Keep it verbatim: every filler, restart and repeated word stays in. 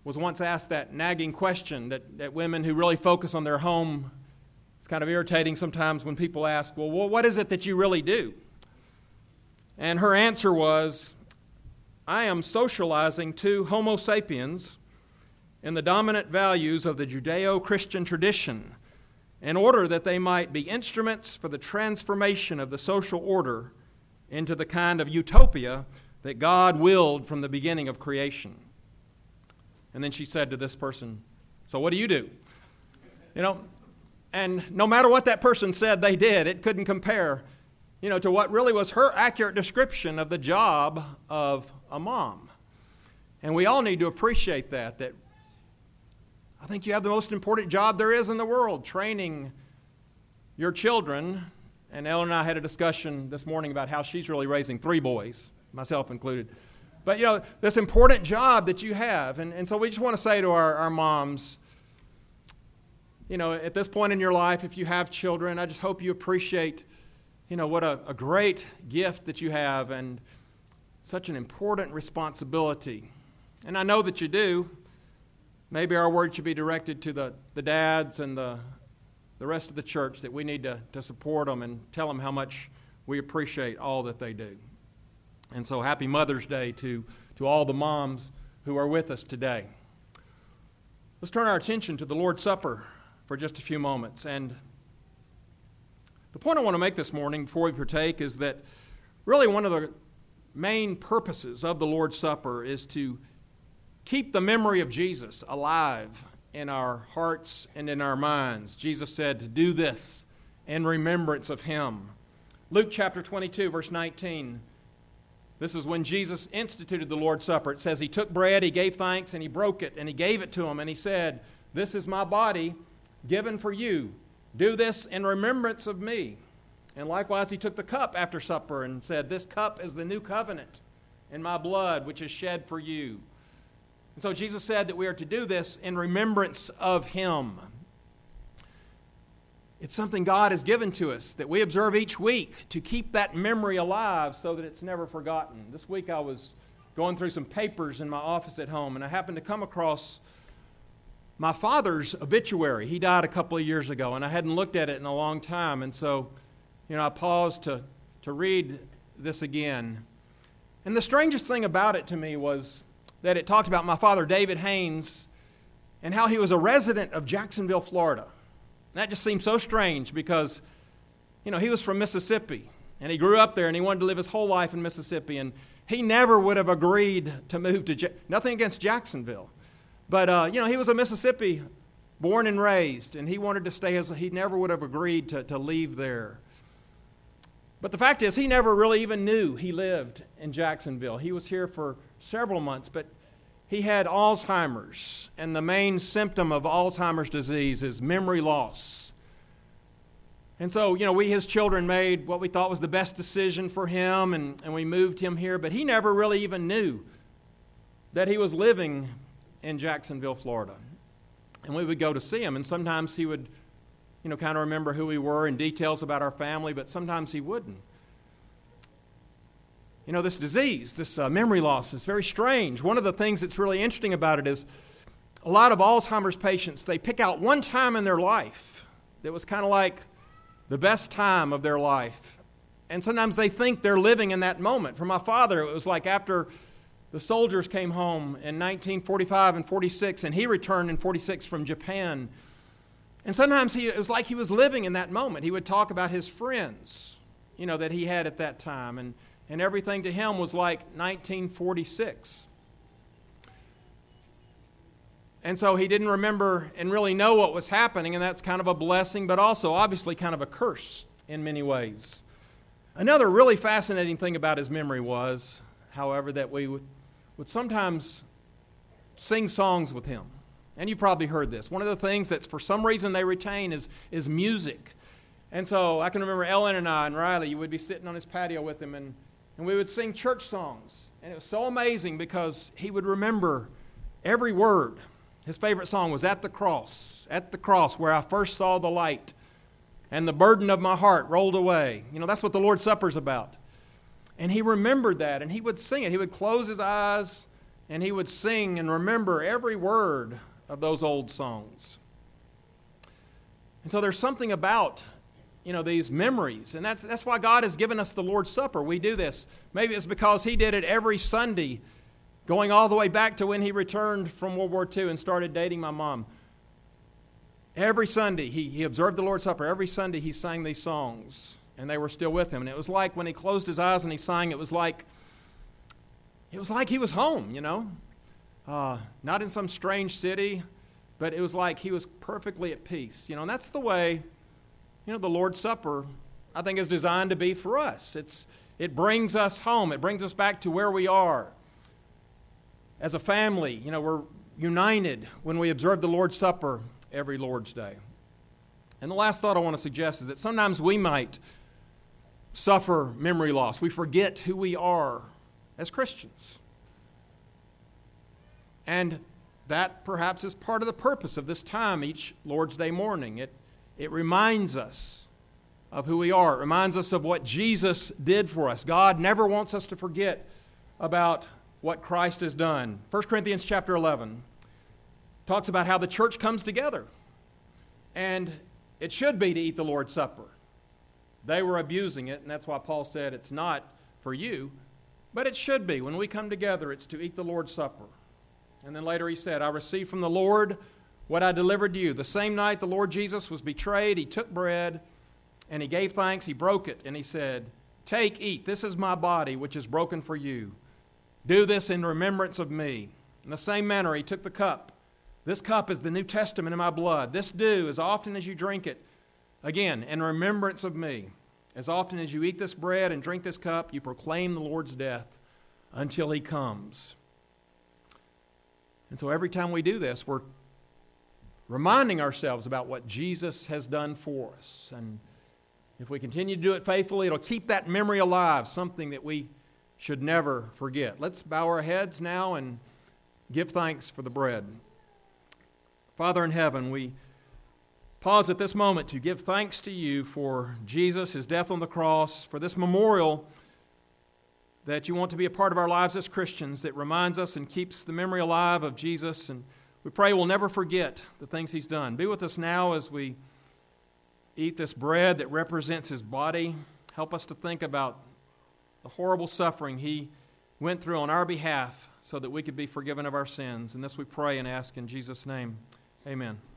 was once asked that nagging question that, that women who really focus on their home, it's kind of irritating sometimes when people ask, well, what is it that you really do? And her answer was, I am socializing two Homo sapiens in the dominant values of the Judeo-Christian tradition in order that they might be instruments for the transformation of the social order into the kind of utopia that God willed from the beginning of creation. And then she said to this person, so what do you do? You know, and no matter what that person said they did, it couldn't compare, you know, to what really was her accurate description of the job of a mom. And we all need to appreciate that, that I think you have the most important job there is in the world, training your children. And Ellen and I had a discussion this morning about how she's really raising three boys, myself included. But, you know, this important job that you have. And, and so we just want to say to our, our moms, you know, at this point in your life, if you have children, I just hope you appreciate, you know, what a, a great gift that you have and such an important responsibility. And I know that you do. Maybe our word should be directed to the, the dads and the the rest of the church, that we need to, to support them and tell them how much we appreciate all that they do. And so happy Mother's Day to, to all the moms who are with us today. Let's turn our attention to the Lord's Supper for just a few moments. And the point I want to make this morning before we partake is that really one of the main purposes of the Lord's Supper is to keep the memory of Jesus alive in our hearts and in our minds. Jesus said to do this in remembrance of Him. Luke chapter twenty-two, verse nineteen. This is when Jesus instituted the Lord's Supper. It says He took bread, He gave thanks, and He broke it, and He gave it to them, and He said, this is my body given for you. Do this in remembrance of me. And likewise, He took the cup after supper and said, this cup is the new covenant in my blood, which is shed for you. And so Jesus said that we are to do this in remembrance of Him. It's something God has given to us that we observe each week to keep that memory alive so that it's never forgotten. This week I was going through some papers in my office at home, and I happened to come across my father's obituary. He died a couple of years ago, and I hadn't looked at it in a long time. And so, you know, I paused to, to read this again. And the strangest thing about it to me was that it talked about my father, David Haynes, and how he was a resident of Jacksonville, Florida. And that just seemed so strange because, you know, he was from Mississippi, and he grew up there, and he wanted to live his whole life in Mississippi, and he never would have agreed to move to, ja- nothing against Jacksonville, but, uh, you know, he was a Mississippi born and raised, and he wanted to stay as, he never would have agreed to, to leave there. But the fact is, he never really even knew he lived in Jacksonville. He was here for several months, but he had Alzheimer's, and the main symptom of Alzheimer's disease is memory loss. And so, you know, we, his children, made what we thought was the best decision for him, and, and we moved him here, but he never really even knew that he was living in Jacksonville, Florida. And we would go to see him, and sometimes he would, you know, kind of remember who we were and details about our family, but sometimes he wouldn't. You know, this disease, this uh, memory loss is very strange. One of the things that's really interesting about it is a lot of Alzheimer's patients, they pick out one time in their life that was kind of like the best time of their life. And sometimes they think they're living in that moment. For my father, it was like after the soldiers came home in nineteen forty-five and forty-six, and he returned in forty-six from Japan. And sometimes he, it was like he was living in that moment. He would talk about his friends, you know, that he had at that time. And, and everything to him was like nineteen forty-six. And so he didn't remember and really know what was happening, and that's kind of a blessing, but also obviously kind of a curse in many ways. Another really fascinating thing about his memory was, however, that we would, would sometimes sing songs with him. And you've probably heard this. One of the things that for some reason they retain is, is music. And so I can remember Ellen and I and Riley, you would be sitting on his patio with him, and, and we would sing church songs. And it was so amazing because he would remember every word. His favorite song was At the Cross, At the Cross, where I first saw the light, and the burden of my heart rolled away. You know, that's what the Lord's Supper is about. And he remembered that, and he would sing it. He would close his eyes, and he would sing and remember every word of those old songs. And so there's something about, you know, these memories, and that's, that's why God has given us the Lord's Supper. We do this. Maybe it's because he did it every Sunday, going all the way back to when he returned from World War Two and started dating my mom. Every Sunday, he, he observed the Lord's Supper. Every Sunday, he sang these songs, and they were still with him. And it was like when he closed his eyes and he sang, it was like, it was like he was home, you know. Uh, not in some strange city, but it was like he was perfectly at peace. You know, and that's the way, you know, the Lord's Supper, I think, is designed to be for us. It's It brings us home. It brings us back to where we are. As a family, you know, we're united when we observe the Lord's Supper every Lord's Day. And the last thought I want to suggest is that sometimes we might suffer memory loss. We forget who we are as Christians. And that perhaps is part of the purpose of this time each Lord's Day morning. It, it reminds us of who we are. It reminds us of what Jesus did for us. God never wants us to forget about what Christ has done. First Corinthians chapter eleven talks about how the church comes together. And it should be to eat the Lord's Supper. They were abusing it, and that's why Paul said it's not for you, but it should be. When we come together, it's to eat the Lord's Supper. And then later he said, I received from the Lord what I delivered to you. The same night the Lord Jesus was betrayed, he took bread, and he gave thanks, he broke it, and he said, take, eat, this is my body, which is broken for you. Do this in remembrance of me. In the same manner, he took the cup. This cup is the New Testament in my blood. This do as often as you drink it, again, in remembrance of me. As often as you eat this bread and drink this cup, you proclaim the Lord's death until he comes. And so every time we do this, we're reminding ourselves about what Jesus has done for us. And if we continue to do it faithfully, it'll keep that memory alive, something that we should never forget. Let's bow our heads now and give thanks for the bread. Father in heaven, we pause at this moment to give thanks to you for Jesus, his death on the cross, for this memorial that you want to be a part of our lives as Christians that reminds us and keeps the memory alive of Jesus. And we pray we'll never forget the things he's done. Be with us now as we eat this bread that represents his body. Help us to think about the horrible suffering he went through on our behalf so that we could be forgiven of our sins. And this we pray and ask in Jesus' name. Amen.